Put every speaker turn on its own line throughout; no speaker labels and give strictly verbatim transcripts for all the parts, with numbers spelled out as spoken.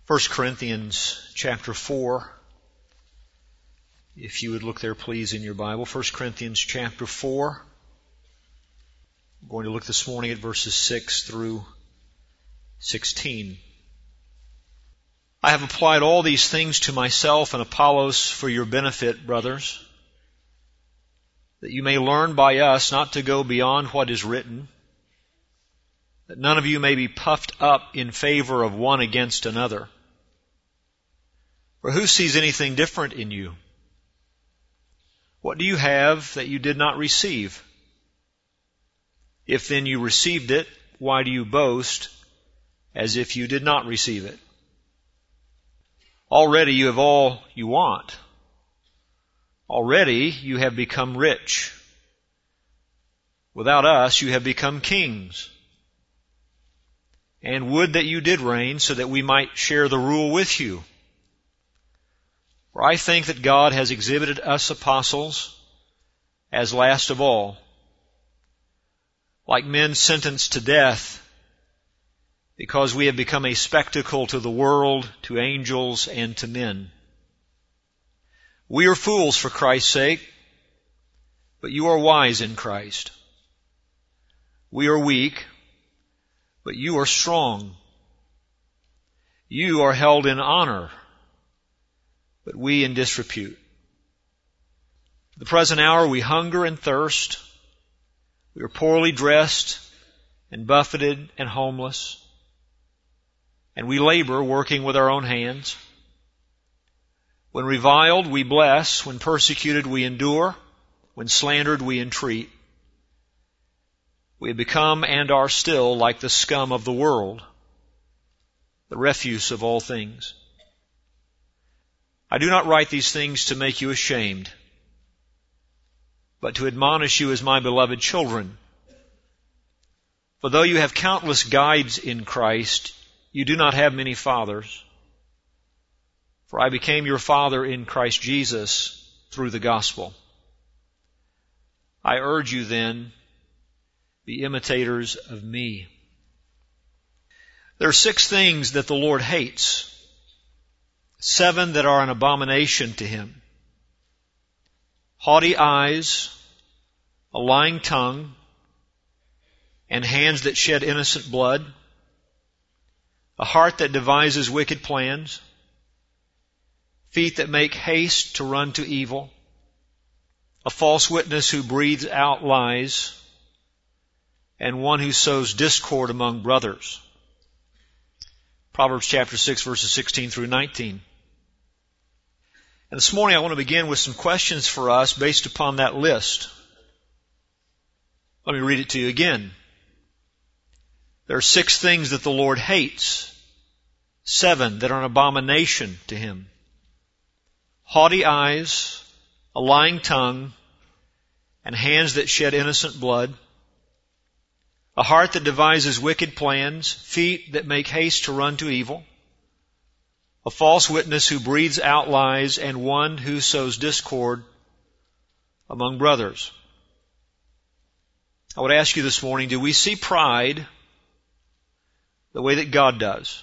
First Corinthians chapter four. If you would look there, please, in your Bible. First Corinthians chapter four. I'm going to look this morning at verses six through sixteen. I have applied all these things to myself and Apollos for your benefit, brothers, that you may learn by us not to go beyond what is written, that none of you may be puffed up in favor of one against another. For who sees anything different in you? What do you have that you did not receive? If then you received it, why do you boast as if you did not receive it? Already you have all you want. Already you have become rich. Without us you have become kings. And would that you did reign so that we might share the rule with you. For I think that God has exhibited us apostles as last of all, like men sentenced to death, because we have become a spectacle to the world, to angels, and to men. We are fools for Christ's sake, but you are wise in Christ. We are weak, but you are strong. You are held in honor, but we in disrepute. At the present hour we hunger and thirst. We are poorly dressed and buffeted and homeless. And we labor, working with our own hands. When reviled, we bless. When persecuted, we endure. When slandered, we entreat. We have become and are still like the scum of the world, the refuse of all things. I do not write these things to make you ashamed, but to admonish you as my beloved children. For though you have countless guides in Christ, you do not have many fathers. For I became your father in Christ Jesus through the gospel. I urge you then, be imitators of me. There are six things that the Lord hates, seven that are an abomination to Him: haughty eyes, a lying tongue, and hands that shed innocent blood, a heart that devises wicked plans, feet that make haste to run to evil, a false witness who breathes out lies, and one who sows discord among brothers. Proverbs chapter six, verses sixteen through nineteen. And this morning I want to begin with some questions for us based upon that list. Let me read it to you again. There are six things that the Lord hates, seven that are an abomination to Him: haughty eyes, a lying tongue, and hands that shed innocent blood, a heart that devises wicked plans, feet that make haste to run to evil, a false witness who breathes out lies, and one who sows discord among brothers. I would ask you this morning, do we see pride the way that God does?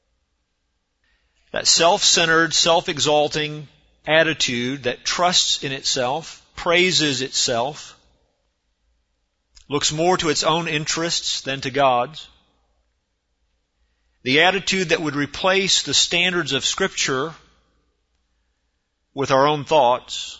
That self-centered, self-exalting attitude that trusts in itself, praises itself, looks more to its own interests than to God's. The attitude that would replace the standards of Scripture with our own thoughts.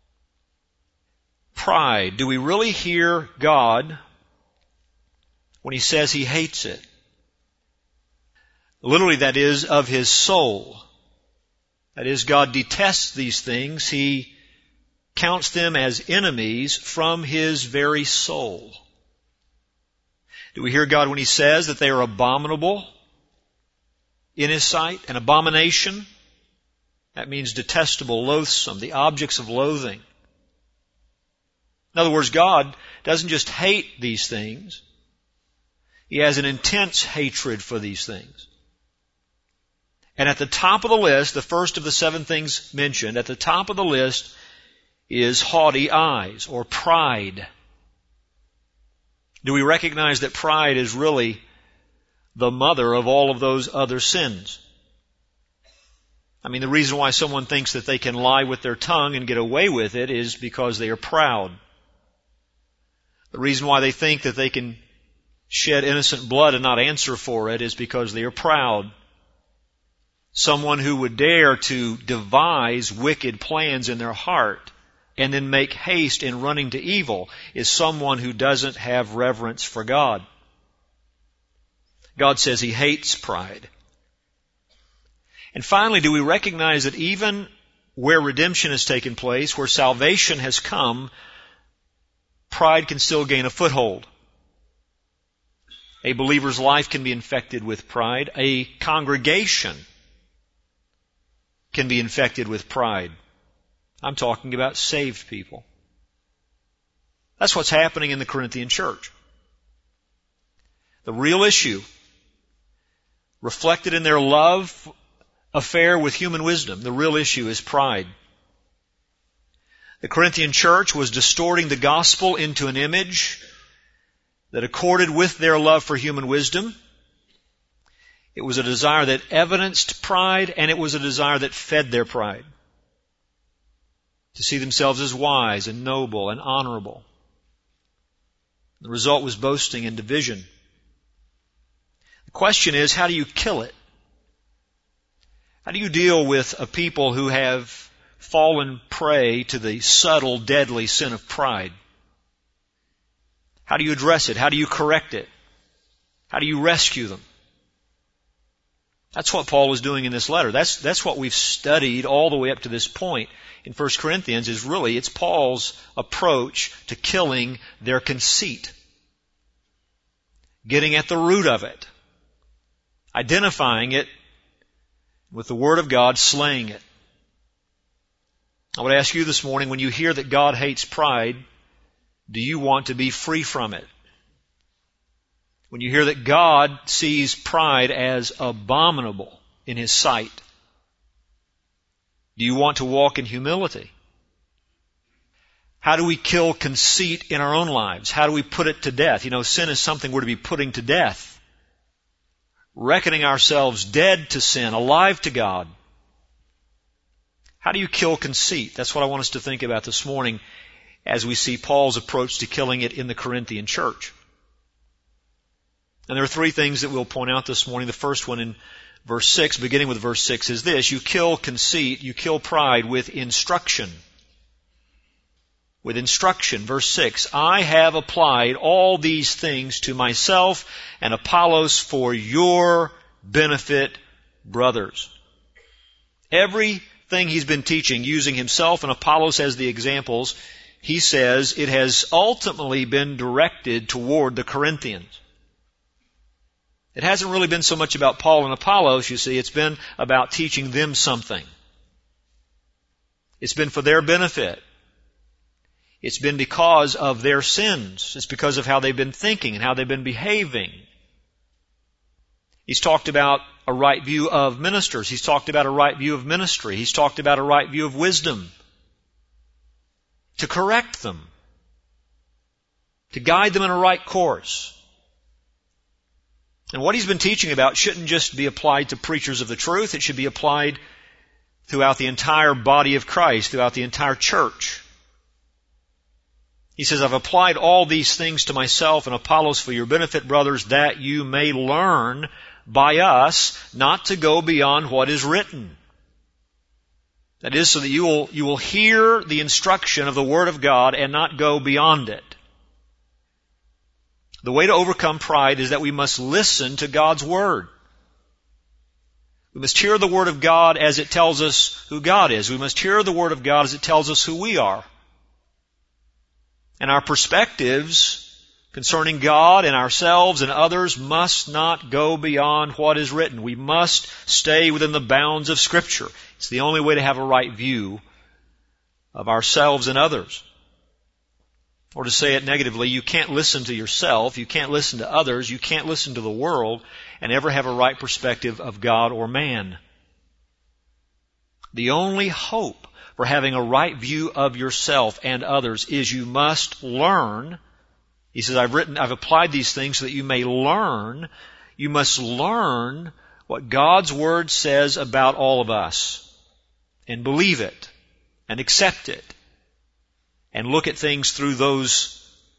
Pride. Do we really hear God when He says He hates it? Literally, that is, of His soul. That is, God detests these things. He counts them as enemies from His very soul. Do we hear God when He says that they are abominable in His sight? An abomination? That means detestable, loathsome, the objects of loathing. In other words, God doesn't just hate these things. He has an intense hatred for these things. And at the top of the list, the first of the seven things mentioned, at the top of the list is haughty eyes, or pride. Do we recognize that pride is really the mother of all of those other sins? I mean, the reason why someone thinks that they can lie with their tongue and get away with it is because they are proud. The reason why they think that they can shed innocent blood and not answer for it is because they are proud. Someone who would dare to devise wicked plans in their heart and then make haste in running to evil is someone who doesn't have reverence for God. God says He hates pride. And finally, do we recognize that even where redemption has taken place, where salvation has come, pride can still gain a foothold? A believer's life can be infected with pride. A congregation can be infected with pride. I'm talking about saved people. That's what's happening in the Corinthian church. The real issue, reflected in their love affair with human wisdom, the real issue is pride. The Corinthian church was distorting the gospel into an image that accorded with their love for human wisdom. It was a desire that evidenced pride, and it was a desire that fed their pride. To see themselves as wise and noble and honorable. The result was boasting and division. The question is, how do you kill it? How do you deal with a people who have fallen prey to the subtle, deadly sin of pride? How do you address it? How do you correct it? How do you rescue them? That's what Paul was doing in this letter. That's, that's what we've studied all the way up to this point in First Corinthians is really, it's Paul's approach to killing their conceit. Getting at the root of it. Identifying it with the Word of God, slaying it. I would ask you this morning, when you hear that God hates pride, do you want to be free from it? When you hear that God sees pride as abominable in His sight, do you want to walk in humility? How do we kill conceit in our own lives? How do we put it to death? You know, sin is something we're to be putting to death. Reckoning ourselves dead to sin, alive to God. How do you kill conceit? That's what I want us to think about this morning as we see Paul's approach to killing it in the Corinthian church. And there are three things that we'll point out this morning. The first one in verse six, beginning with verse six, is this. You kill conceit, you kill pride with instruction. With instruction. Verse six, I have applied all these things to myself and Apollos for your benefit, brothers. Everything he's been teaching, using himself and Apollos as the examples, he says it has ultimately been directed toward the Corinthians. It hasn't really been so much about Paul and Apollos, you see. It's been about teaching them something. It's been for their benefit. It's been because of their sins. It's because of how they've been thinking and how they've been behaving. He's talked about a right view of ministers. He's talked about a right view of ministry. He's talked about a right view of wisdom. To correct them. To guide them in a right course. And what he's been teaching about shouldn't just be applied to preachers of the truth. It should be applied throughout the entire body of Christ, throughout the entire church. He says, I've applied all these things to myself and Apollos for your benefit, brothers, that you may learn by us not to go beyond what is written. That is, so that you will, you will hear the instruction of the Word of God and not go beyond it. The way to overcome pride is that we must listen to God's Word. We must hear the Word of God as it tells us who God is. We must hear the Word of God as it tells us who we are. And our perspectives concerning God and ourselves and others must not go beyond what is written. We must stay within the bounds of Scripture. It's the only way to have a right view of ourselves and others. Or to say it negatively, you can't listen to yourself, you can't listen to others, you can't listen to the world and ever have a right perspective of God or man. The only hope for having a right view of yourself and others is you must learn. He says, I've written, I've applied these things so that you may learn. You must learn what God's Word says about all of us. and believe it and accept it and look at things through those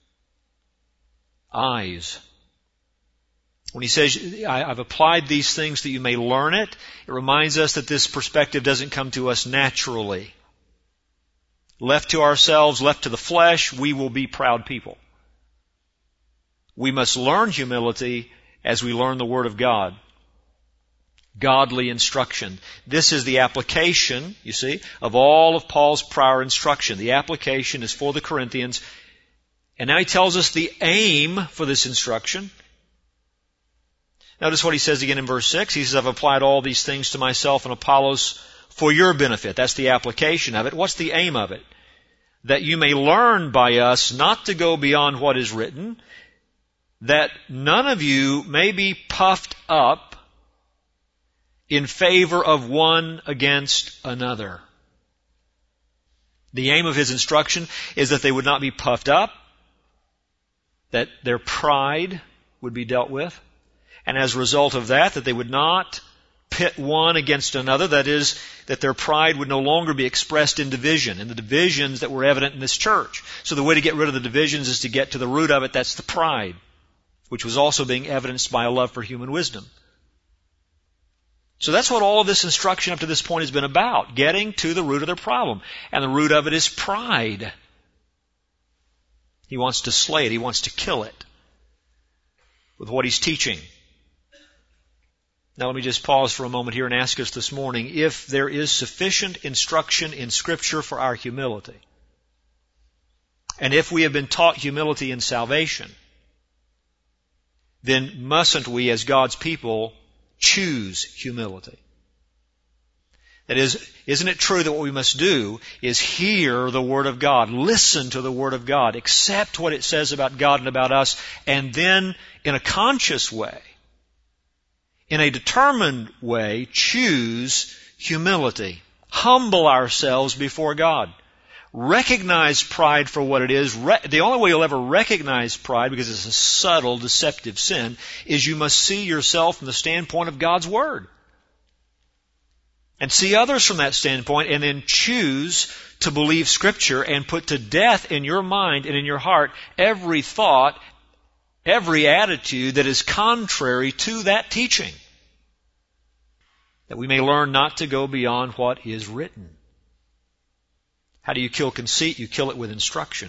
eyes. When he says, I've applied these things that you may learn it, it reminds us that this perspective doesn't come to us naturally. Left to ourselves, left to the flesh, we will be proud people. We must learn humility as we learn the Word of God. Godly instruction. This is the application, you see, of all of Paul's prior instruction. The application is for the Corinthians. And now he tells us the aim for this instruction. Notice what he says again in verse six. He says, I've applied all these things to myself and Apollos for your benefit. That's the application of it. What's the aim of it? That you may learn by us not to go beyond what is written, that none of you may be puffed up in favor of one against another. The aim of his instruction is that they would not be puffed up, that their pride would be dealt with, and as a result of that, that they would not pit one against another. That is, that their pride would no longer be expressed in division, in the divisions that were evident in this church. So the way to get rid of the divisions is to get to the root of it. That's the pride, which was also being evidenced by a love for human wisdom. So that's what all of this instruction up to this point has been about, getting to the root of their problem. And the root of it is pride. He wants to slay it. He wants to kill it with what he's teaching. Now let me just pause for a moment here and ask us this morning if there is sufficient instruction in Scripture for our humility. And if we have been taught humility in salvation, then mustn't we as God's people choose humility? That is, isn't it true that what we must do is hear the Word of God, listen to the Word of God, accept what it says about God and about us, and then in a conscious way, in a determined way, choose humility. Humble ourselves before God. Recognize pride for what it is. Re- the only way you'll ever recognize pride, because it's a subtle, deceptive sin, is you must see yourself from the standpoint of God's Word. And see others from that standpoint, and then choose to believe Scripture and put to death in your mind and in your heart every thought, every attitude that is contrary to that teaching. That we may learn not to go beyond what is written. How do you kill conceit? You kill it with instruction.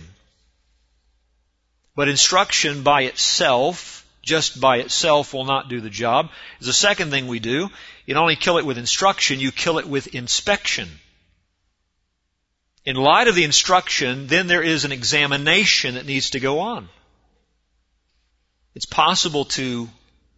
But instruction by itself, just by itself, will not do the job. There's a second thing we do. You don't only kill it with instruction, you kill it with inspection. In light of the instruction, then there is an examination that needs to go on. It's possible to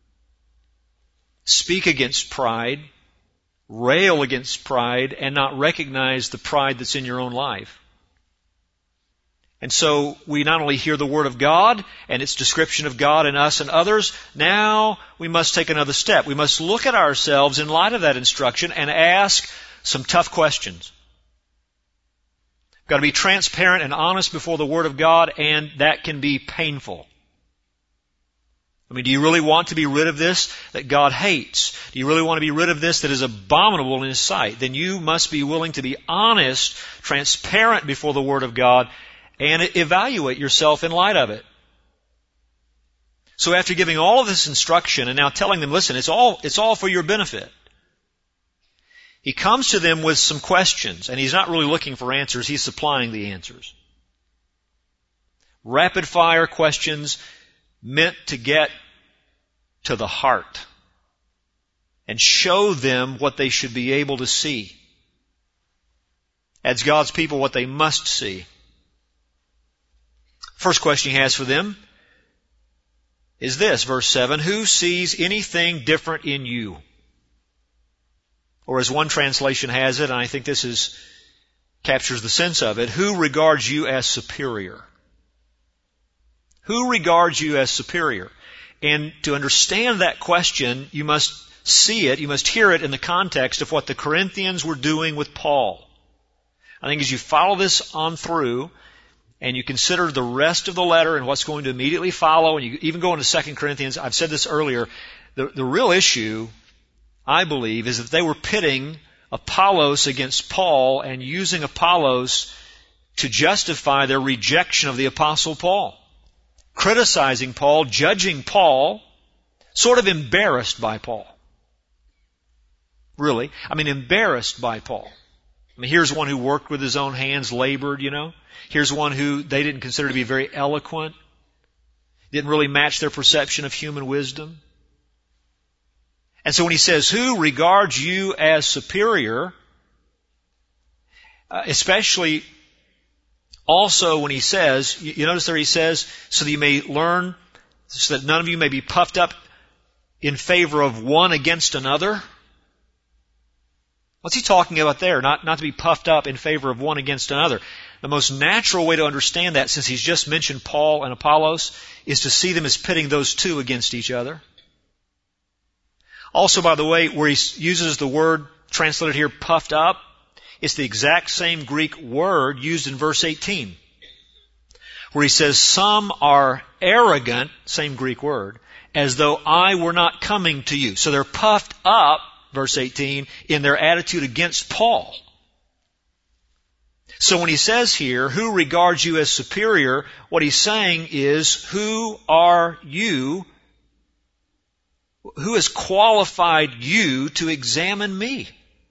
speak against pride, rail against pride, and not recognize the pride that's in your own life. And so we not only hear the Word of God and its description of God and us and others, now we must take another step. We must look at ourselves in light of that instruction and ask some tough questions. We've got to be transparent and honest before the Word of God, and that can be painful. I mean, do you really want to be rid of this that God hates? Do you really want to be rid of this that is abominable in His sight? Then you must be willing to be honest, transparent before the Word of God, and evaluate yourself in light of it. So after giving all of this instruction and now telling them, listen, it's all, it's all for your benefit, he comes to them with some questions, and he's not really looking for answers, he's supplying the answers. Rapid fire questions meant to get to the heart and show them what they should be able to see. As God's people, what they must see. First question he has for them is this, verse seven, who sees anything different in you? Or as one translation has it, and I think this is captures the sense of it, who regards you as superior? Who regards you as superior? And to understand that question, you must see it, you must hear it in the context of what the Corinthians were doing with Paul. I think as you follow this on through, and you consider the rest of the letter and what's going to immediately follow, and you even go into Second Corinthians, I've said this earlier, the, the real issue, I believe, is that they were pitting Apollos against Paul and using Apollos to justify their rejection of the Apostle Paul. Criticizing Paul, judging Paul, sort of embarrassed by Paul. Really. I mean, embarrassed by Paul. I mean, here's one who worked with his own hands, labored, you know. Here's one who they didn't consider to be very eloquent. Didn't really match their perception of human wisdom. And so when he says, who regards you as superior, uh, especially also when he says, you, you notice there he says, so that you may learn, so that none of you may be puffed up in favor of one against another. What's he talking about there? Not, not to be puffed up in favor of one against another. The most natural way to understand that, since he's just mentioned Paul and Apollos, is to see them as pitting those two against each other. Also, by the way, where he uses the word translated here, puffed up, it's the exact same Greek word used in verse eighteen, where he says, some are arrogant, same Greek word, as though I were not coming to you. So they're puffed up, verse eighteen, in their attitude against Paul. So when he says here, who regards you as superior, what he's saying is, who are you? Who has qualified you to examine me?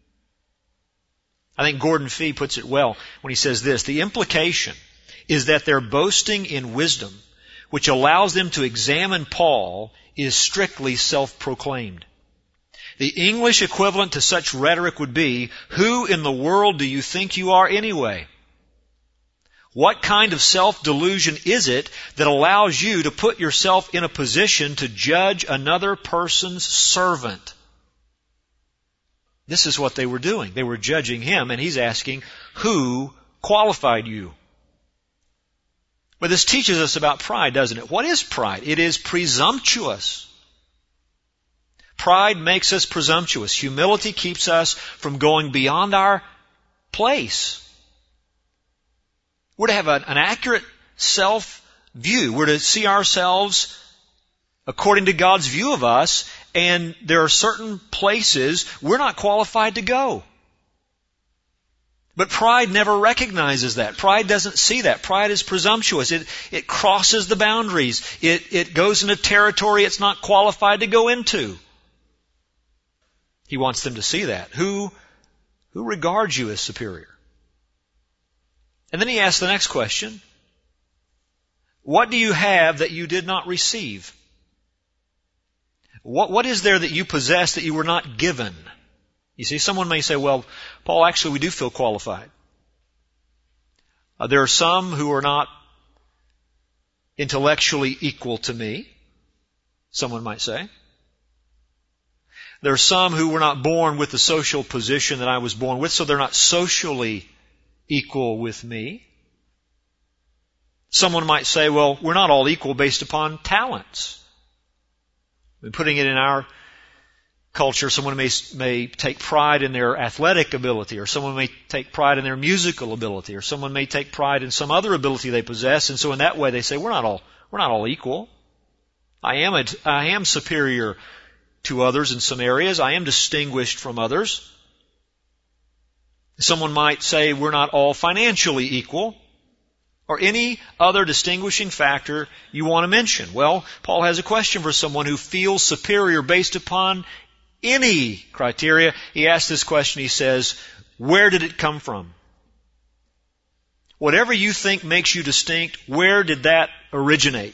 I think Gordon Fee puts it well when he says this. The implication is that their boasting in wisdom, which allows them to examine Paul, is strictly self-proclaimed. The English equivalent to such rhetoric would be, who in the world do you think you are anyway? What kind of self-delusion is it that allows you to put yourself in a position to judge another person's servant? This is what they were doing. They were judging him, and he's asking, who qualified you? But this teaches us about pride, doesn't it? What is pride? It is presumptuous. Pride makes us presumptuous. Humility keeps us from going beyond our place. We're to have an, an accurate self-view. We're to see ourselves according to God's view of us, and there are certain places we're not qualified to go. But pride never recognizes that. Pride doesn't see that. Pride is presumptuous. It, it crosses the boundaries. It, it goes into territory it's not qualified to go into. He wants them to see that. Who, who regards you as superior? And then he asks the next question. What do you have that you did not receive? What, what is there that you possess that you were not given? You see, someone may say, well, Paul, actually we do feel qualified. Uh, there are some who are not intellectually equal to me, someone might say. There are some who were not born with the social position that I was born with, so they're not socially equal with me. Someone might say, well, we're not all equal based upon talents. And putting it in our culture, someone may, may take pride in their athletic ability, or someone may take pride in their musical ability, or someone may take pride in some other ability they possess, and so in that way they say, we're not all, we're not all equal. I am, a, I am superior to others in some areas. I am distinguished from others. Someone might say we're not all financially equal, or any other distinguishing factor you want to mention. Well, Paul has a question for someone who feels superior based upon any criteria. He asks this question, he says, where did it come from? Whatever you think makes you distinct, where did that originate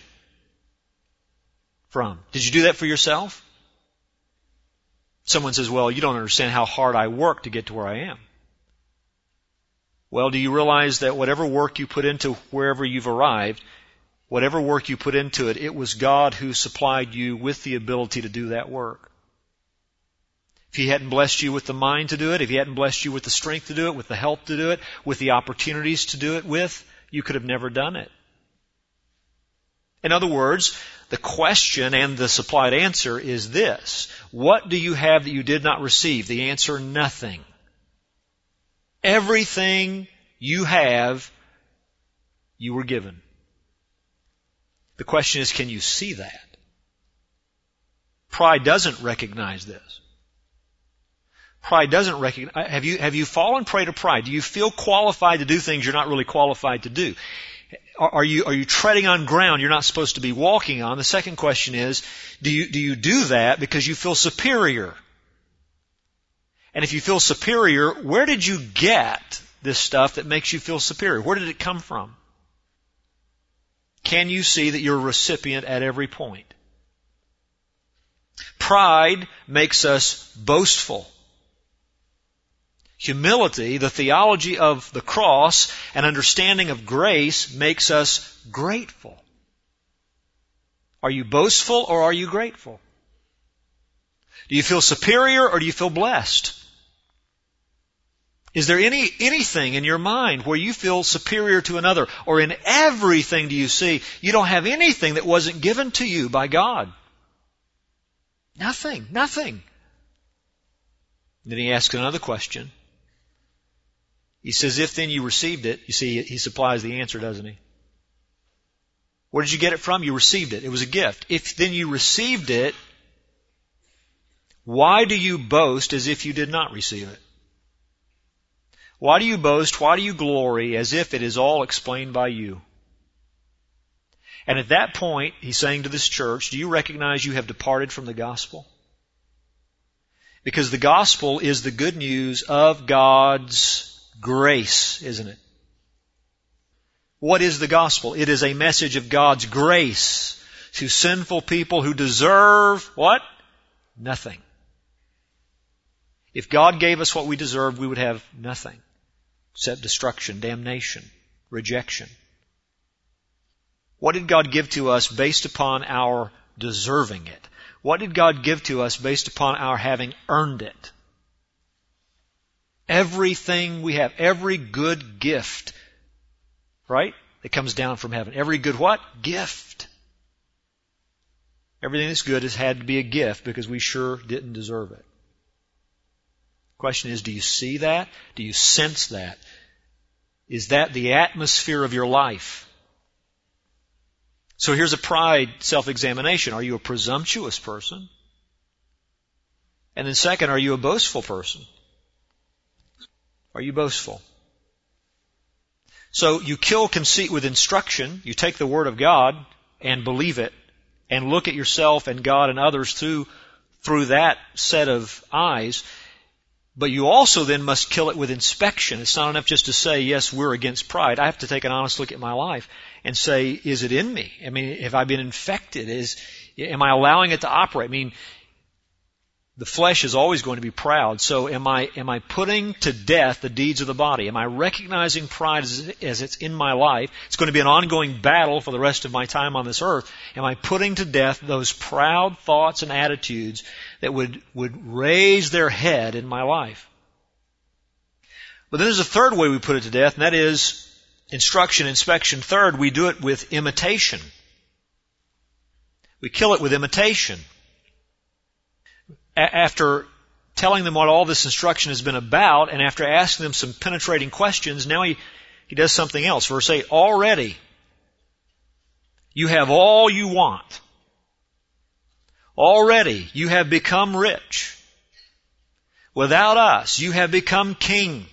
from? Did you do that for yourself? Someone says, well, you don't understand how hard I work to get to where I am. Well, do you realize that whatever work you put into wherever you've arrived, whatever work you put into it, it was God who supplied you with the ability to do that work. If He hadn't blessed you with the mind to do it, if He hadn't blessed you with the strength to do it, with the help to do it, with the opportunities to do it with, you could have never done it. In other words, the question and the supplied answer is this. What do you have that you did not receive? The answer, nothing. Everything you have, you were given. The question is, can you see that? Pride doesn't recognize this. Pride doesn't recognize. Have you, have you fallen prey to pride? Do you feel qualified to do things you're not really qualified to do? Are, are you, are you treading on ground you're not supposed to be walking on? The second question is, do you, do you do that because you feel superior? And if you feel superior, where did you get this stuff that makes you feel superior? Where did it come from? Can you see that you're a recipient at every point? Pride makes us boastful. Humility, the theology of the cross, and understanding of grace makes us grateful. Are you boastful or are you grateful? Do you feel superior or do you feel blessed? Is there any anything in your mind where you feel superior to another? Or in everything do you see you don't have anything that wasn't given to you by God? Nothing. Nothing. Then he asks another question. He says, if then you received it, you see, he supplies the answer, doesn't he? Where did you get it from? You received it. It was a gift. If then you received it, why do you boast as if you did not receive it? Why do you boast? Why do you glory as if it is all explained by you? And at that point, he's saying to this church, do you recognize you have departed from the gospel? Because the gospel is the good news of God's grace, isn't it? What is the gospel? It is a message of God's grace to sinful people who deserve what? Nothing. If God gave us what we deserved, we would have nothing except destruction, damnation, rejection. What did God give to us based upon our deserving it? What did God give to us based upon our having earned it? Everything we have, every good gift, right? That comes down from heaven. Every good what? Gift. Everything that's good has had to be a gift because we sure didn't deserve it. The question is, do you see that? Do you sense that? Is that the atmosphere of your life? So here's a pride self-examination. Are you a presumptuous person? And then second, are you a boastful person? Are you boastful? So you kill conceit with instruction. You take the Word of God and believe it and look at yourself and God and others through, through that set of eyes. But you also then must kill it with inspection. It's not enough just to say, yes, we're against pride. I have to take an honest look at my life and say, is it in me? I mean, have I been infected? Is, am I allowing it to operate? I mean, the flesh is always going to be proud. So am I, am I putting to death the deeds of the body? Am I recognizing pride as, as it's in my life? It's going to be an ongoing battle for the rest of my time on this earth. Am I putting to death those proud thoughts and attitudes that would, would raise their head in my life? But then there's a third way we put it to death, and that is instruction, inspection. Third, we do it with imitation. We kill it with imitation. After telling them what all this instruction has been about, and after asking them some penetrating questions, now he, he does something else. Verse eight, already you have all you want. Already you have become rich. Without us, you have become kings.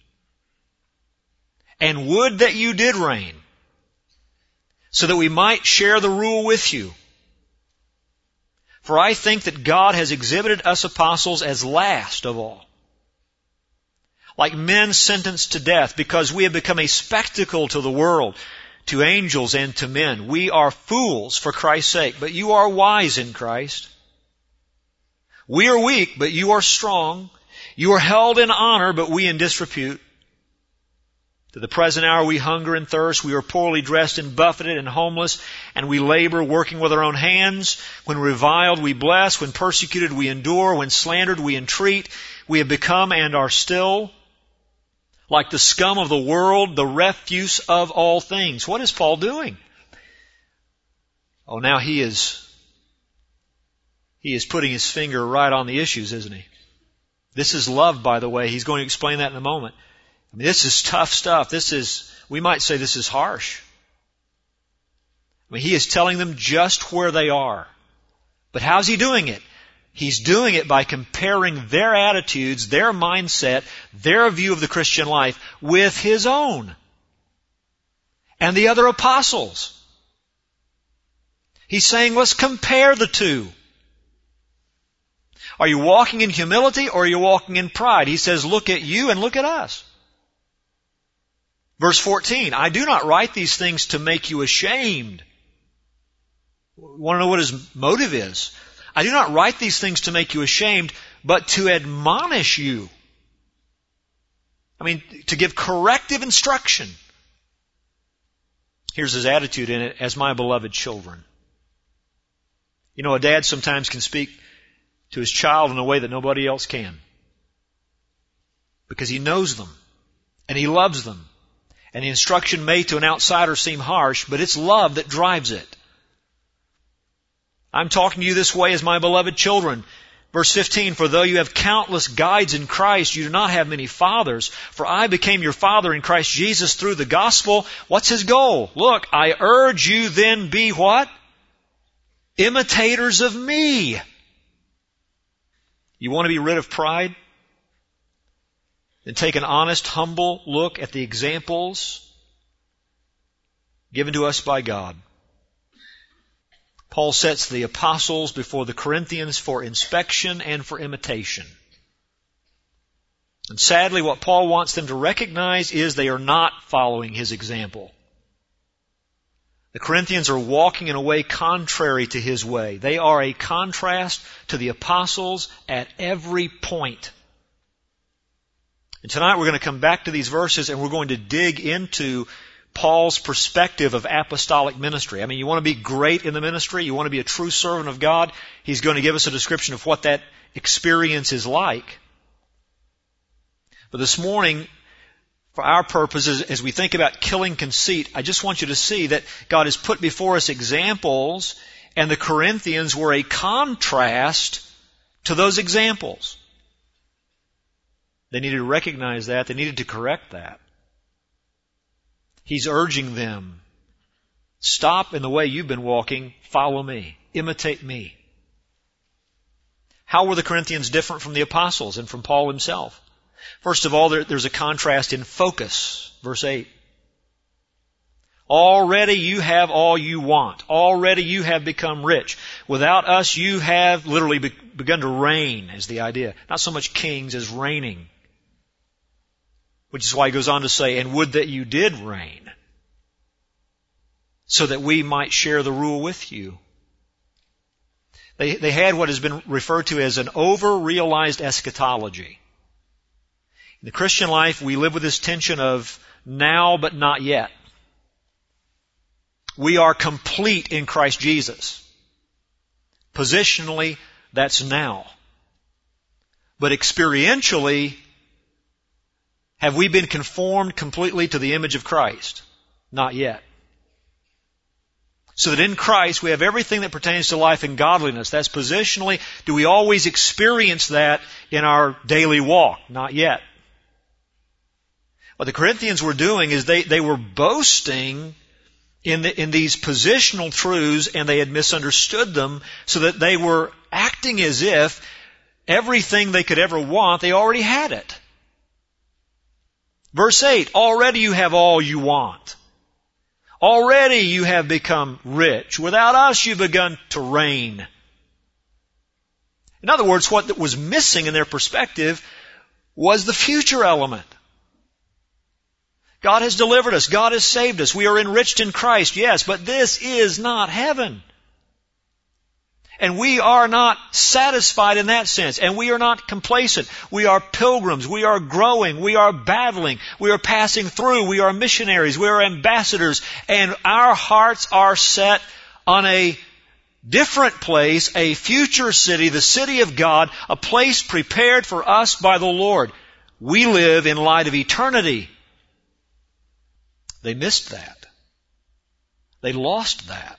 And would that you did reign, so that we might share the rule with you. For I think that God has exhibited us apostles as last of all, like men sentenced to death, because we have become a spectacle to the world, to angels and to men. We are fools for Christ's sake, but you are wise in Christ. We are weak, but you are strong. You are held in honor, but we in disrepute. To the present hour we hunger and thirst, we are poorly dressed and buffeted and homeless, and we labor working with our own hands. When reviled we bless, when persecuted we endure, when slandered we entreat. We have become and are still like the scum of the world, the refuse of all things. What is Paul doing? Oh, now he is, he is putting his finger right on the issues, isn't he? This is love, by the way. He's going to explain that in a moment. I mean, this is tough stuff. This is, we might say this is harsh. I mean, he is telling them just where they are. But how's he doing it? He's doing it by comparing their attitudes, their mindset, their view of the Christian life with his own and the other apostles. He's saying, let's compare the two. Are you walking in humility or are you walking in pride? He says, look at you and look at us. Verse fourteen, I do not write these things to make you ashamed. You want to know what his motive is? I do not write these things to make you ashamed, but to admonish you. I mean, to give corrective instruction. Here's his attitude in it, as my beloved children. You know, a dad sometimes can speak to his child in a way that nobody else can. Because he knows them, and he loves them. And the instruction may to an outsider seem harsh, but it's love that drives it. I'm talking to you this way as my beloved children. Verse fifteen, for though you have countless guides in Christ, you do not have many fathers. For I became your father in Christ Jesus through the gospel. What's his goal? Look, I urge you then be what? Imitators of me. You want to be rid of pride? Then take an honest, humble look at the examples given to us by God. Paul sets the apostles before the Corinthians for inspection and for imitation. And sadly, what Paul wants them to recognize is they are not following his example. The Corinthians are walking in a way contrary to his way. They are a contrast to the apostles at every point. And tonight we're going to come back to these verses and we're going to dig into Paul's perspective of apostolic ministry. I mean, you want to be great in the ministry, you want to be a true servant of God, he's going to give us a description of what that experience is like. But this morning, for our purposes, as we think about killing conceit, I just want you to see that God has put before us examples, and the Corinthians were a contrast to those examples. They needed to recognize that. They needed to correct that. He's urging them, stop in the way you've been walking, follow me, imitate me. How were the Corinthians different from the apostles and from Paul himself? First of all, there, there's a contrast in focus. Verse eight. Already you have all you want. Already you have become rich. Without us you have literally be, begun to reign, is the idea. Not so much kings as reigning. Which is why he goes on to say, and would that you did reign, so that we might share the rule with you. They, they had what has been referred to as an over-realized eschatology. In the Christian life, we live with this tension of now but not yet. We are complete in Christ Jesus. Positionally, that's now. But experientially, have we been conformed completely to the image of Christ? Not yet. So that in Christ we have everything that pertains to life and godliness. That's positionally. Do we always experience that in our daily walk? Not yet. What the Corinthians were doing is they, they were boasting in, the, in these positional truths, and they had misunderstood them, so that they were acting as if everything they could ever want, they already had it. Verse eight, already you have all you want. Already you have become rich. Without us you've begun to reign. In other words, what was missing in their perspective was the future element. God has delivered us. God has saved us. We are enriched in Christ, yes, but this is not heaven. And we are not satisfied in that sense. And we are not complacent. We are pilgrims. We are growing. We are battling. We are passing through. We are missionaries. We are ambassadors. And our hearts are set on a different place, a future city, the city of God, a place prepared for us by the Lord. We live in light of eternity. They missed that. They lost that.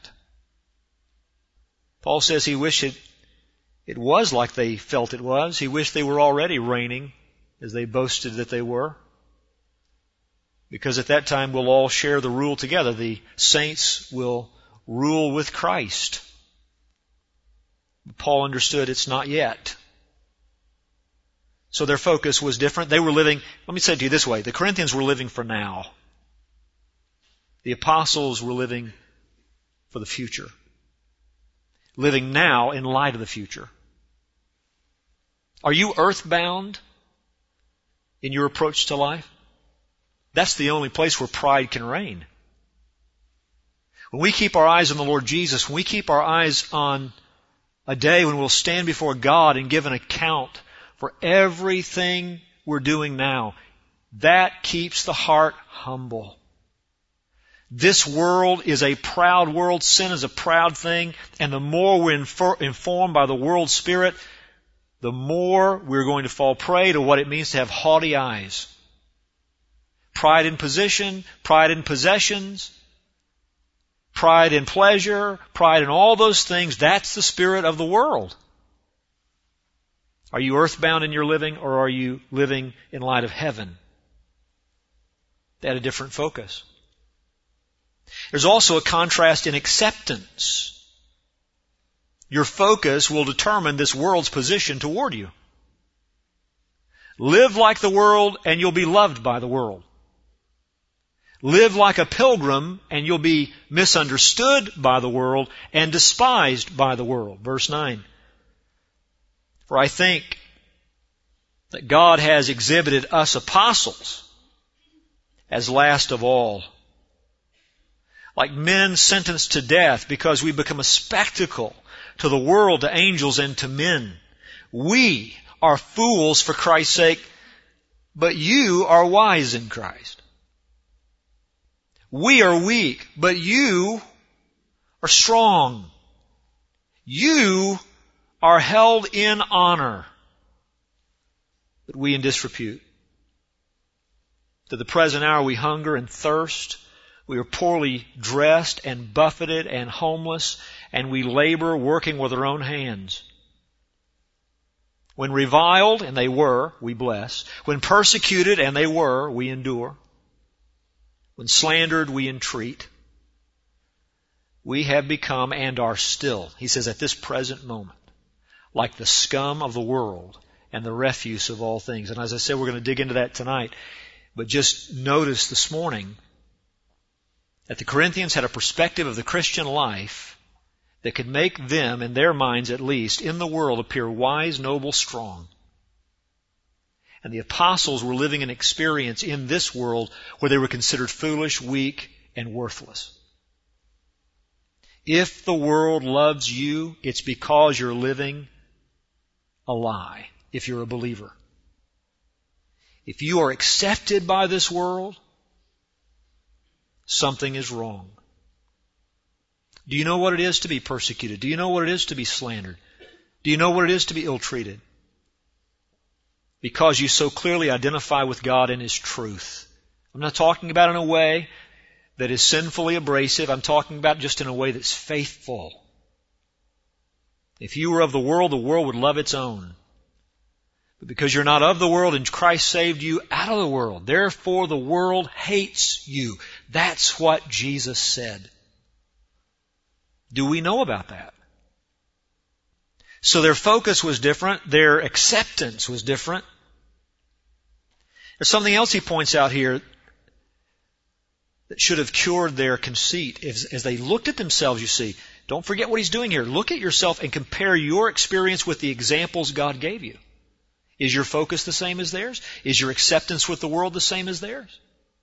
Paul says he wished it, it was like they felt it was. He wished they were already reigning as they boasted that they were. Because at that time we'll all share the rule together. The saints will rule with Christ. Paul understood it's not yet. So their focus was different. They were living, let me say it to you this way, the Corinthians were living for now. The apostles were living for the future. Living now in light of the future. Are you earthbound in your approach to life? That's the only place where pride can reign. When we keep our eyes on the Lord Jesus, when we keep our eyes on a day when we'll stand before God and give an account for everything we're doing now, that keeps the heart humble. This world is a proud world. Sin is a proud thing. And the more we're infor- informed by the world spirit, the more we're going to fall prey to what it means to have haughty eyes. Pride in position, pride in possessions, pride in pleasure, pride in all those things. That's the spirit of the world. Are you earthbound in your living, or are you living in light of heaven? They had a different focus. There's also a contrast in acceptance. Your focus will determine this world's position toward you. Live like the world and you'll be loved by the world. Live like a pilgrim and you'll be misunderstood by the world and despised by the world. Verse nine. For I think that God has exhibited us apostles as last of all, like men sentenced to death because we become a spectacle to the world, to angels, and to men. We are fools for Christ's sake, but you are wise in Christ. We are weak, but you are strong. You are held in honor, but we in disrepute. To the present hour we hunger and thirst. We are poorly dressed and buffeted and homeless, and we labor working with our own hands. When reviled, and they were, we bless. When persecuted, and they were, we endure. When slandered, we entreat. We have become and are still, he says, at this present moment, like the scum of the world and the refuse of all things. And as I said, we're going to dig into that tonight. But just notice this morning that the Corinthians had a perspective of the Christian life that could make them, in their minds at least, in the world appear wise, noble, strong. And the apostles were living an experience in this world where they were considered foolish, weak, and worthless. If the world loves you, it's because you're living a lie, if you're a believer. If you are accepted by this world, something is wrong. Do you know what it is to be persecuted? Do you know what it is to be slandered? Do you know what it is to be ill-treated? Because you so clearly identify with God and His truth. I'm not talking about in a way that is sinfully abrasive. I'm talking about just in a way that's faithful. If you were of the world, the world would love its own. But because you're not of the world and Christ saved you out of the world, therefore the world hates you. That's what Jesus said. Do we know about that? So their focus was different. Their acceptance was different. There's something else he points out here that should have cured their conceit. As, as they looked at themselves, you see, don't forget what he's doing here. Look at yourself and compare your experience with the examples God gave you. Is your focus the same as theirs? Is your acceptance with the world the same as theirs?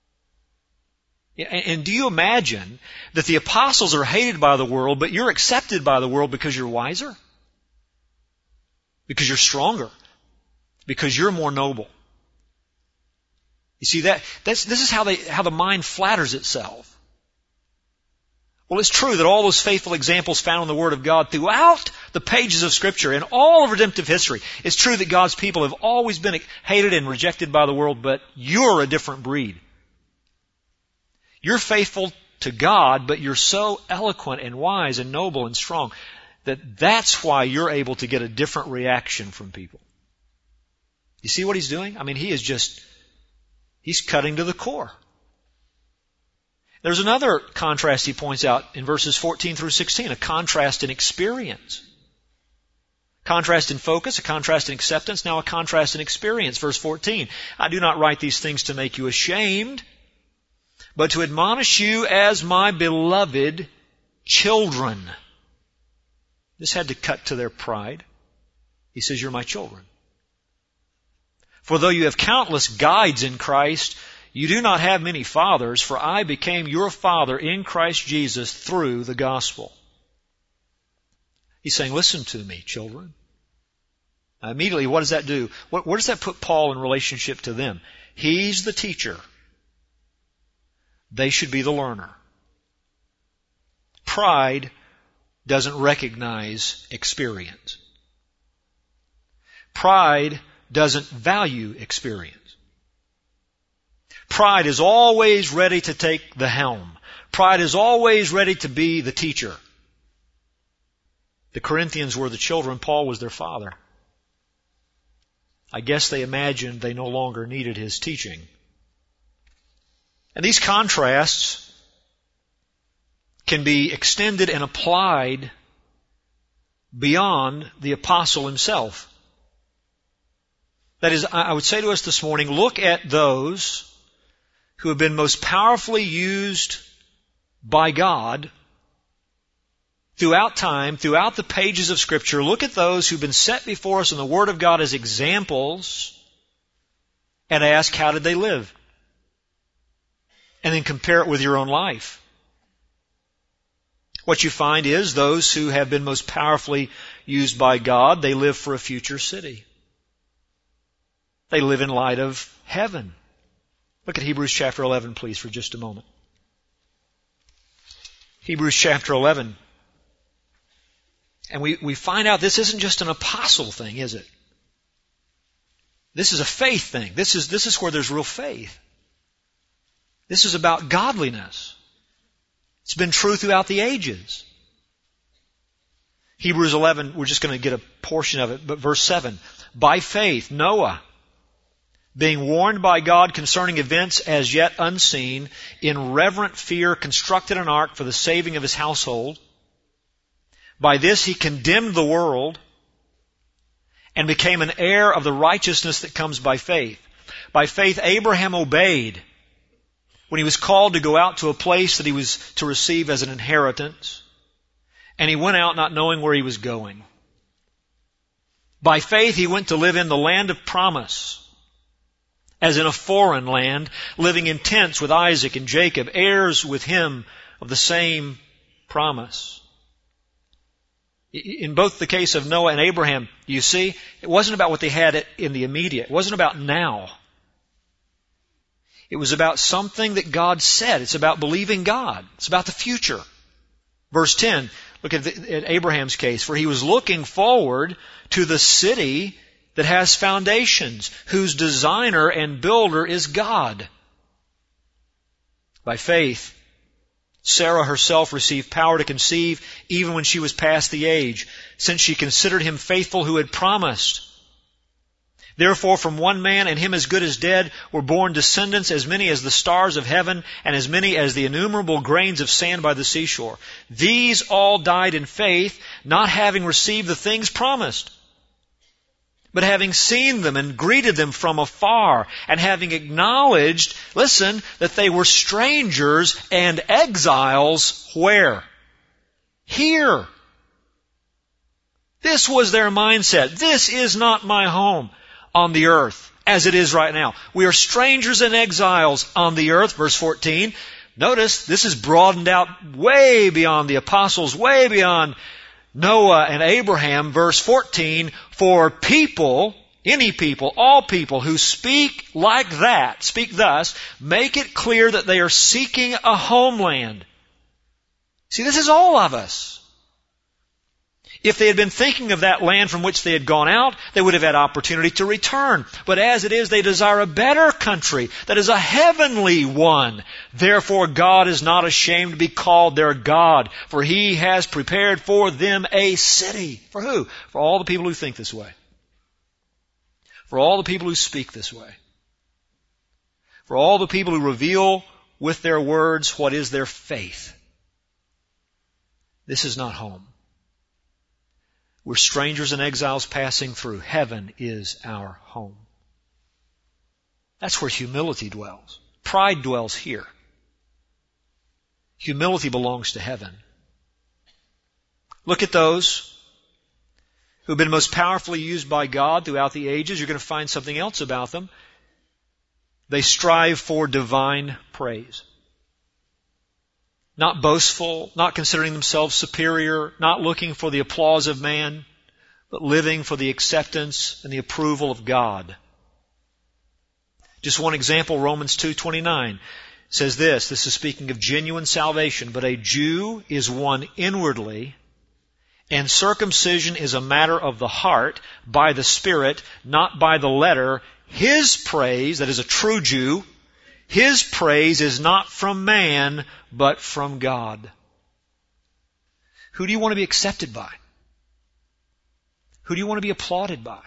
And do you imagine that the apostles are hated by the world, but you're accepted by the world because you're wiser? Because you're stronger? Because you're more noble? You see, that that's, this is how they how the mind flatters itself. Well, it's true that all those faithful examples found in the Word of God throughout the pages of Scripture and all of redemptive history, it's true that God's people have always been hated and rejected by the world, but you're a different breed. You're faithful to God, but you're so eloquent and wise and noble and strong that that's why you're able to get a different reaction from people. You see what he's doing? I mean, he is just, he's cutting to the core. There's another contrast he points out in verses fourteen through sixteen, a contrast in experience. Contrast in focus, a contrast in acceptance, now a contrast in experience. Verse fourteen, I do not write these things to make you ashamed, but to admonish you as my beloved children. This had to cut to their pride. He says, you're my children. For though you have countless guides in Christ, you do not have many fathers, for I became your father in Christ Jesus through the gospel. He's saying, listen to me, children. Now, immediately, what does that do? What, where does that put Paul in relationship to them? He's the teacher. They should be the learner. Pride doesn't recognize experience. Pride doesn't value experience. Pride is always ready to take the helm. Pride is always ready to be the teacher. The Corinthians were the children. Paul was their father. I guess they imagined they no longer needed his teaching. And these contrasts can be extended and applied beyond the apostle himself. That is, I would say to us this morning, look at those who have been most powerfully used by God throughout time, throughout the pages of Scripture. Look at those who've been set before us in the Word of God as examples and ask, how did they live? And then compare it with your own life. What you find is those who have been most powerfully used by God, they live for a future city. They live in light of heaven. Look at Hebrews chapter eleven, please, for just a moment. Hebrews chapter eleven. And we, we find out this isn't just an apostle thing, is it? This is a faith thing. This is, this is where there's real faith. This is about godliness. It's been true throughout the ages. Hebrews eleven, we're just going to get a portion of it, but verse seven. By faith, Noah, being warned by God concerning events as yet unseen, in reverent fear constructed an ark for the saving of his household. By this he condemned the world and became an heir of the righteousness that comes by faith. By faith Abraham obeyed when he was called to go out to a place that he was to receive as an inheritance, and he went out not knowing where he was going. By faith he went to live in the land of promise, as in a foreign land, living in tents with Isaac and Jacob, heirs with him of the same promise. In both the case of Noah and Abraham, you see, it wasn't about what they had in the immediate. It wasn't about now. It was about something that God said. It's about believing God. It's about the future. Verse ten, look at, the, at Abraham's case. For he was looking forward to the city that has foundations, whose designer and builder is God. By faith, Sarah herself received power to conceive even when she was past the age, since she considered him faithful who had promised. Therefore, from one man, and him as good as dead, were born descendants as many as the stars of heaven, and as many as the innumerable grains of sand by the seashore. These all died in faith, not having received the things promised, but having seen them and greeted them from afar, and having acknowledged, listen, that they were strangers and exiles, where? Here. This was their mindset. This is not my home on the earth, as it is right now. We are strangers and exiles on the earth, verse fourteen. Notice, this is broadened out way beyond the apostles, way beyond Noah and Abraham, verse fourteen, for people, any people, all people who speak like that, speak thus, make it clear that they are seeking a homeland. See, this is all of us. If they had been thinking of that land from which they had gone out, they would have had opportunity to return. But as it is, they desire a better country that is a heavenly one. Therefore, God is not ashamed to be called their God, for He has prepared for them a city. For who? For all the people who think this way. For all the people who speak this way. For all the people who reveal with their words what is their faith. This is not home. We're strangers and exiles passing through. Heaven is our home. That's where humility dwells. Pride dwells here. Humility belongs to heaven. Look at those who have been most powerfully used by God throughout the ages. You're going to find something else about them. They strive for divine praise. Not boastful, not considering themselves superior, not looking for the applause of man, but living for the acceptance and the approval of God. Just one example, Romans two twenty-nine says this. This is speaking of genuine salvation. But a Jew is one inwardly, and circumcision is a matter of the heart, by the Spirit, not by the letter. His praise, that is a true Jew, his praise is not from man, but from God. Who do you want to be accepted by? Who do you want to be applauded by?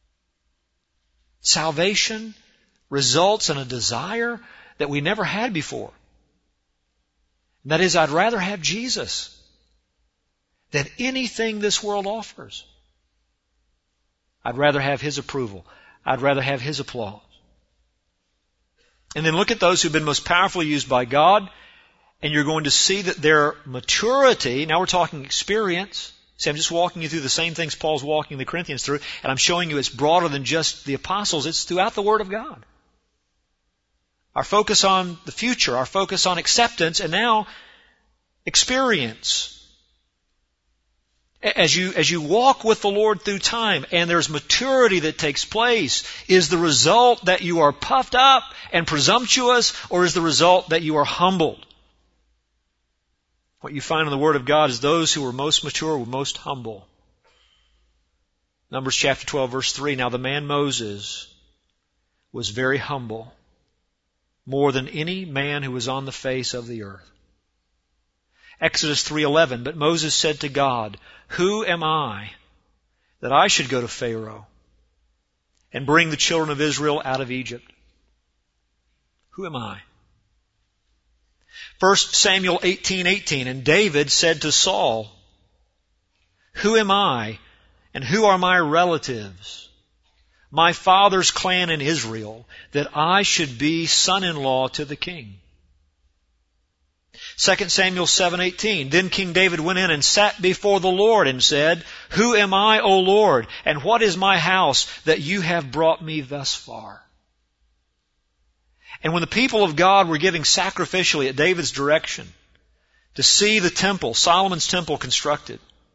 Salvation results in a desire that we never had before. And that is, I'd rather have Jesus than anything this world offers. I'd rather have His approval. I'd rather have His applause. And then look at those who've been most powerfully used by God, and you're going to see that their maturity, now we're talking experience. See, I'm just walking you through the same things Paul's walking the Corinthians through, and I'm showing you it's broader than just the apostles. It's throughout the Word of God. Our focus on the future, our focus on acceptance, and now experience. As you, as you walk with the Lord through time and there's maturity that takes place, is the result that you are puffed up and presumptuous, or is the result that you are humbled? What you find in the Word of God is those who were most mature were most humble. Numbers chapter twelve verse three, now the man Moses was very humble, more than any man who was on the face of the earth. Exodus three eleven, but Moses said to God, who am I that I should go to Pharaoh and bring the children of Israel out of Egypt? Who am I? First Samuel eighteen eighteen, and David said to Saul, who am I and who are my relatives, my father's clan in Israel, that I should be son-in-law to the king? Second Samuel seven eighteen, then King David went in and sat before the Lord and said, who am I, O Lord, and what is my house that you have brought me thus far? And when the people of God were giving sacrificially at David's direction to see the temple, Solomon's temple, constructed,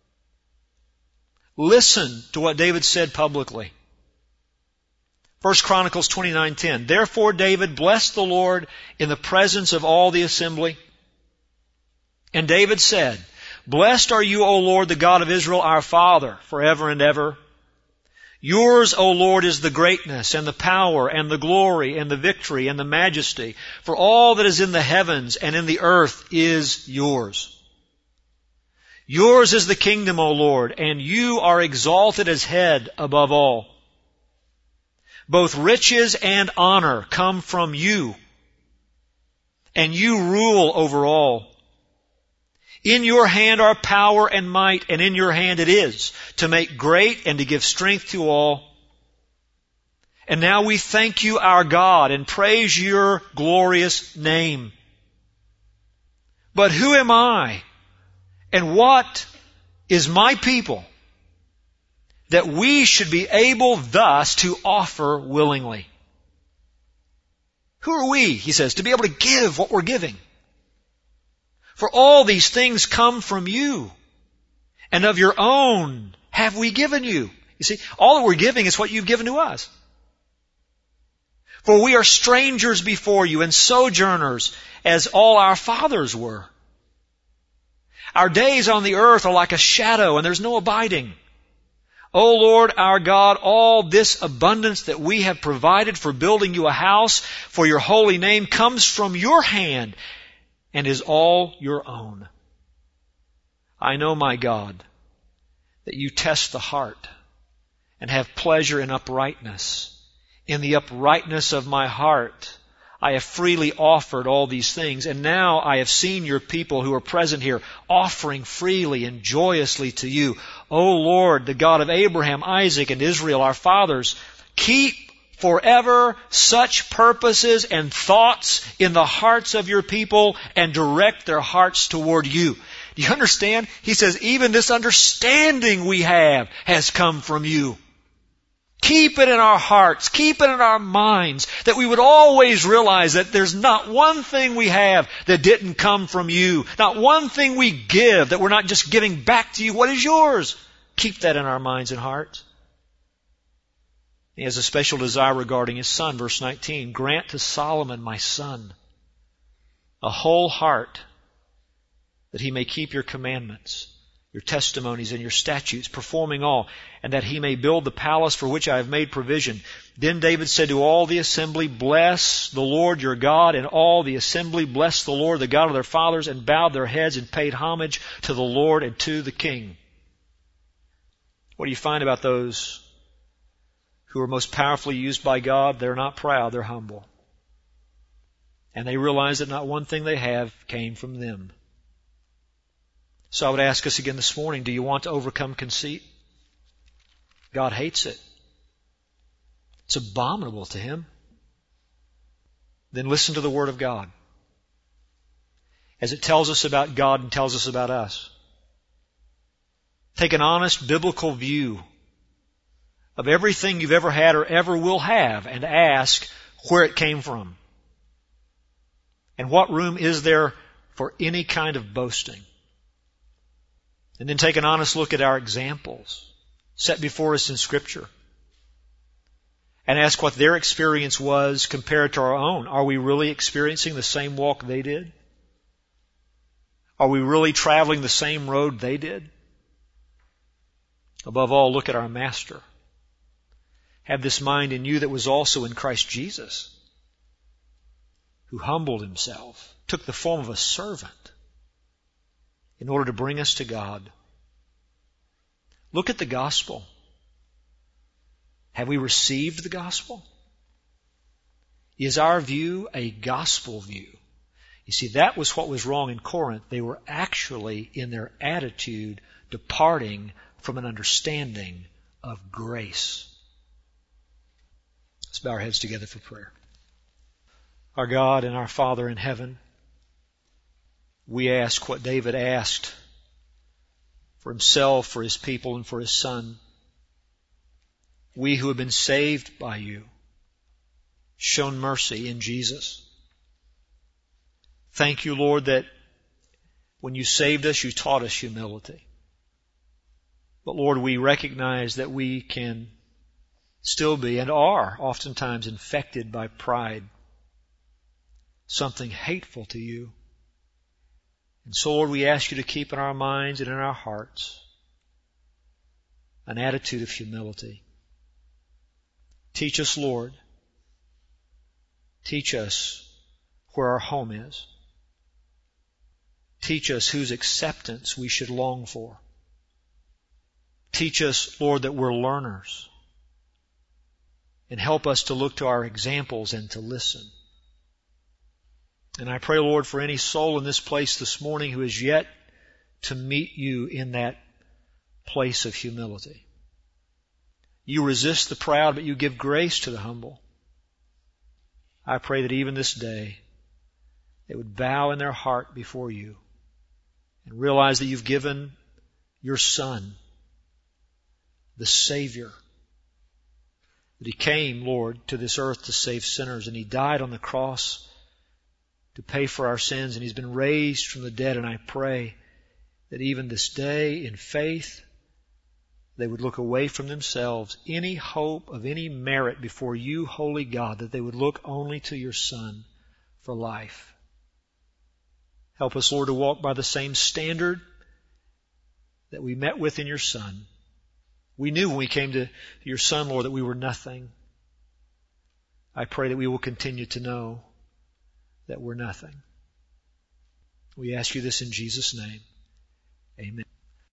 listen to what David said publicly. First Chronicles twenty-nine ten, therefore David blessed the Lord in the presence of all the assembly. And David said, blessed are you, O Lord, the God of Israel, our Father, forever and ever. Yours, O Lord, is the greatness and the power and the glory and the victory and the majesty. For all that is in the heavens and in the earth is yours. Yours is the kingdom, O Lord, and you are exalted as head above all. Both riches and honor come from you, and you rule over all. In your hand are power and might, and in your hand it is to make great and to give strength to all. And now we thank you, our God, and praise your glorious name. But who am I, and what is my people, that we should be able thus to offer willingly? Who are we, he says, to be able to give what we're giving? For all these things come from you, and of your own have we given you. You see, all that we're giving is what you've given to us. For we are strangers before you and sojourners, as all our fathers were. Our days on the earth are like a shadow, and there's no abiding. O Lord our God, all this abundance that we have provided for building you a house for your holy name comes from your hand, and is all your own. I know, my God, that you test the heart and have pleasure in uprightness. In the uprightness of my heart, I have freely offered all these things, and now I have seen your people who are present here offering freely and joyously to you. O Lord, the God of Abraham, Isaac, and Israel, our fathers, keep forever such purposes and thoughts in the hearts of your people and direct their hearts toward you. Do you understand? He says, even this understanding we have has come from you. Keep it in our hearts, keep it in our minds, that we would always realize that there's not one thing we have that didn't come from you. Not one thing we give that we're not just giving back to you what is yours. Keep that in our minds and hearts. He has a special desire regarding his son. Verse nineteen, grant to Solomon, my son, a whole heart that he may keep your commandments, your testimonies, and your statutes, performing all, and that he may build the palace for which I have made provision. Then David said to all the assembly, bless the Lord your God. And all the assembly blessed the Lord, the God of their fathers, and bowed their heads and paid homage to the Lord and to the king. What do you find about those who are most powerfully used by God? They're not proud, they're humble. And they realize that not one thing they have came from them. So I would ask us again this morning, do you want to overcome conceit? God hates it. It's abominable to Him. Then listen to the Word of God as it tells us about God and tells us about us. Take an honest biblical view of everything you've ever had or ever will have and ask where it came from. And what room is there for any kind of boasting? And then take an honest look at our examples set before us in Scripture and ask what their experience was compared to our own. Are we really experiencing the same walk they did? Are we really traveling the same road they did? Above all, look at our Master. Have this mind in you that was also in Christ Jesus, who humbled Himself, took the form of a servant, in order to bring us to God. Look at the gospel. Have we received the gospel? Is our view a gospel view? You see, that was what was wrong in Corinth. They were actually, in their attitude, departing from an understanding of grace. Let's bow our heads together for prayer. Our God and our Father in heaven, we ask what David asked for himself, for his people, and for his son. We who have been saved by you, shown mercy in Jesus. Thank you, Lord, that when you saved us, you taught us humility. But Lord, we recognize that we can still be and are oftentimes infected by pride, something hateful to you. And so, Lord, we ask you to keep in our minds and in our hearts an attitude of humility. Teach us, Lord. Teach us where our home is. Teach us whose acceptance we should long for. Teach us, Lord, that we're learners. And help us to look to our examples and to listen. And I pray, Lord, for any soul in this place this morning who is yet to meet you in that place of humility. You resist the proud, but you give grace to the humble. I pray that even this day they would bow in their heart before you and realize that you've given your Son, the Savior, that He came, Lord, to this earth to save sinners, and He died on the cross to pay for our sins, and He's been raised from the dead. And I pray that even this day, in faith, they would look away from themselves, any hope of any merit before you, holy God, that they would look only to your Son for life. Help us, Lord, to walk by the same standard that we met with in your Son. We knew when we came to your Son, Lord, that we were nothing. I pray that we will continue to know that we're nothing. We ask you this in Jesus' name. Amen.